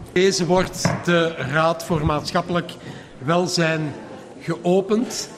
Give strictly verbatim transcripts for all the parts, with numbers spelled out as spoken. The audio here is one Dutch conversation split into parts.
Deze wordt de Raad voor Maatschappelijk Welzijn geopend.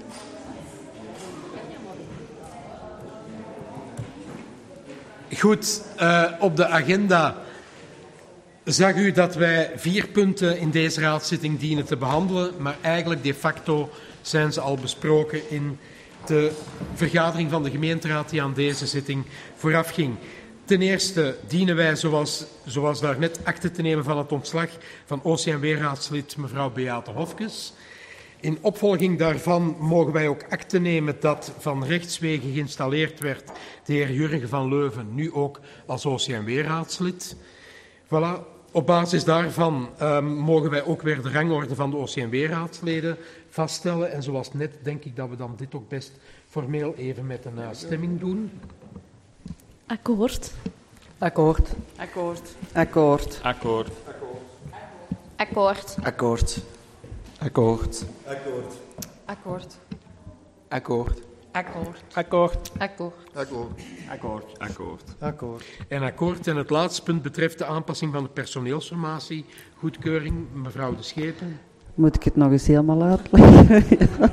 Goed, uh, op de agenda zag u dat wij vier punten in deze raadszitting dienen te behandelen, maar eigenlijk de facto zijn ze al besproken in de vergadering van de gemeenteraad die aan deze zitting voorafging. Ten eerste dienen wij, zoals, zoals daarnet, akte te nemen van het ontslag van O C M W-raadslid mevrouw Beate Hofkes. In opvolging daarvan mogen wij ook akte nemen dat van rechtswege geïnstalleerd werd de heer Jurgen van Leuven, nu ook als O C M W-raadslid. Voilà. Op basis daarvan um, mogen wij ook weer de rangorde van de O C M W-raadsleden vaststellen. En zoals net denk ik dat we dan dit ook best formeel even met een uh, stemming doen. Akkoord. Akkoord. Akkoord. Akkoord. Akkoord. Akkoord. Akkoord. Akkoord. Akkoord. Akkoord. Akkoord. Akkoord. Akkoord. Akkoord. Akkoord. Akkoord. Akkoord. Akkoord. En akkoord. En het laatste punt betreft de aanpassing van de personeelsformatie. Goedkeuring, mevrouw De Schepen. Moet ik het nog eens helemaal uitleggen?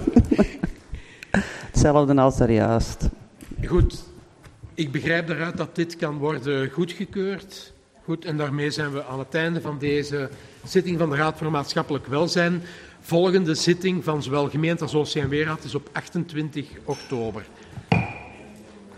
Hetzelfde als daarjuist. Goed. Ik begrijp daaruit dat dit kan worden goedgekeurd. Goed, en daarmee zijn we aan het einde van deze zitting van de Raad voor Maatschappelijk Welzijn. Volgende zitting van zowel gemeente als O C M W-raad is op achtentwintig oktober.